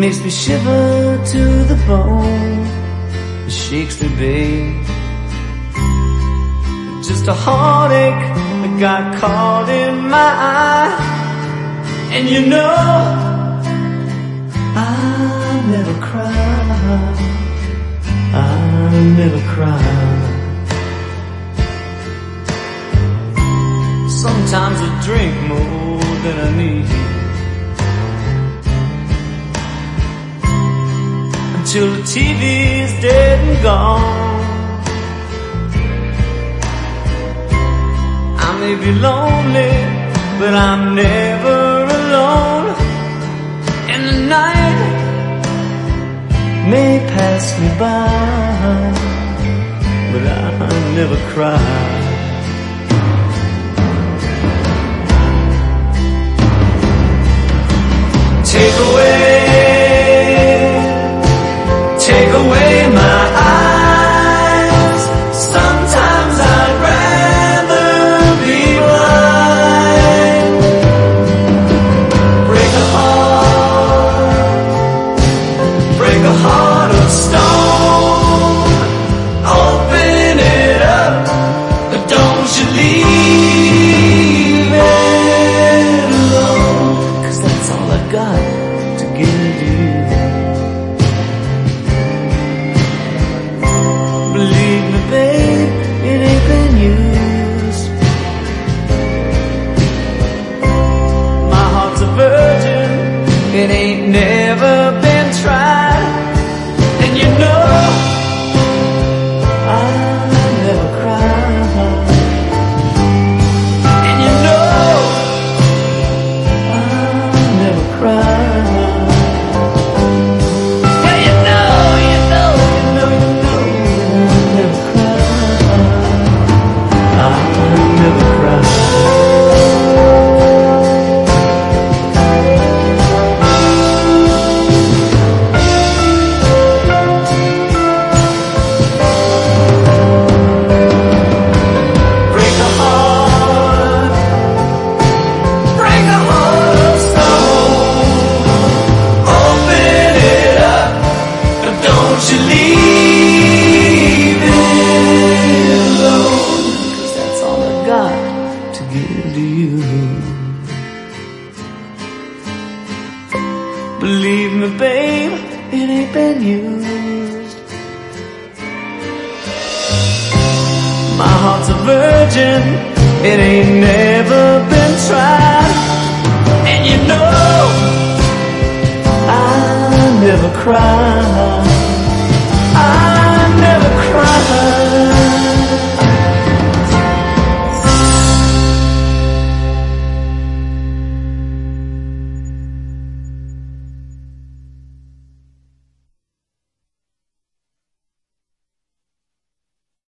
makes me shiver to the bone. It shakes me, babe. Just a heartache that got caught in my eye. And you know I'll never cry, I'll never cry. Sometimes I drink more than I need, until the TV's dead and gone. I may be lonely, but I'm never alone. And the night may pass me by, but I'll never cry. Take away my eyes. Sometimes I'd rather be blind. Break a heart of stone. Open it up, but don't you leave it alone. 'Cause that's all I got to give you. Believe me, babe, it ain't been used. My heart's a virgin, it ain't never been tried. And you know I'll never cry. And you know I'll never cry. To give to you. Believe me, babe, it ain't been used. My heart's a virgin, it ain't never been tried. And you know I'll never cry.